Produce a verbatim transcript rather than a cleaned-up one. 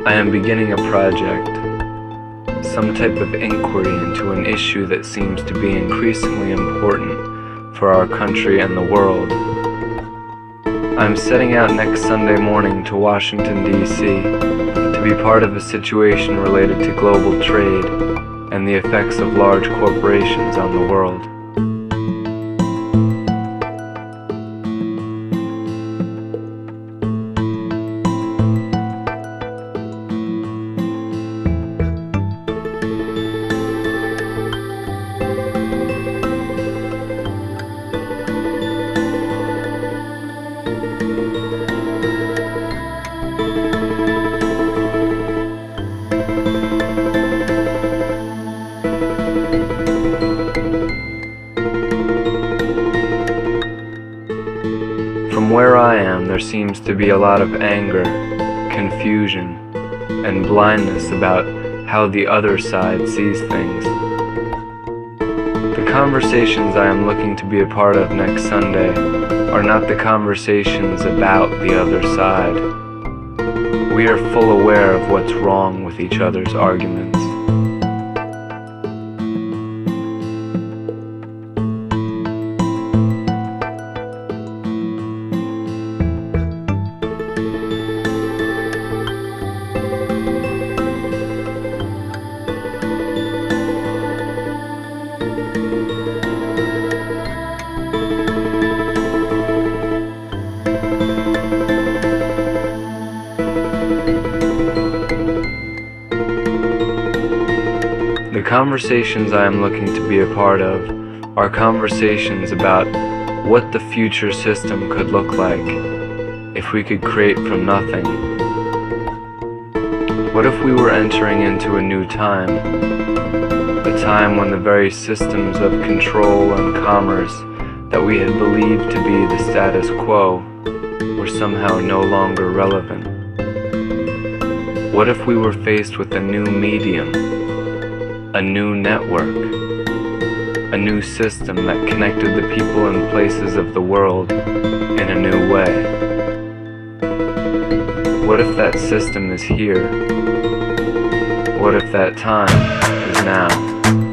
I am beginning a project, some type of inquiry into an issue that seems to be increasingly important for our country and the world. I am setting out next Sunday morning to Washington, D C to be part of a situation related to global trade and the effects of large corporations on the world. From where I am, there seems to be a lot of anger, confusion, and blindness about how the other side sees things. The conversations I am looking to be a part of next Sunday are not the conversations about the other side. We are full aware of what's wrong with each other's arguments. The conversations I am looking to be a part of are conversations about what the future system could look like if we could create from nothing. What if we were entering into a new time, a time when the very systems of control and commerce that we had believed to be the status quo were somehow no longer relevant? What if we were faced with a new medium, a new network, a new system that connected the people and places of the world in a new way? What if that system is here? What if that time is now?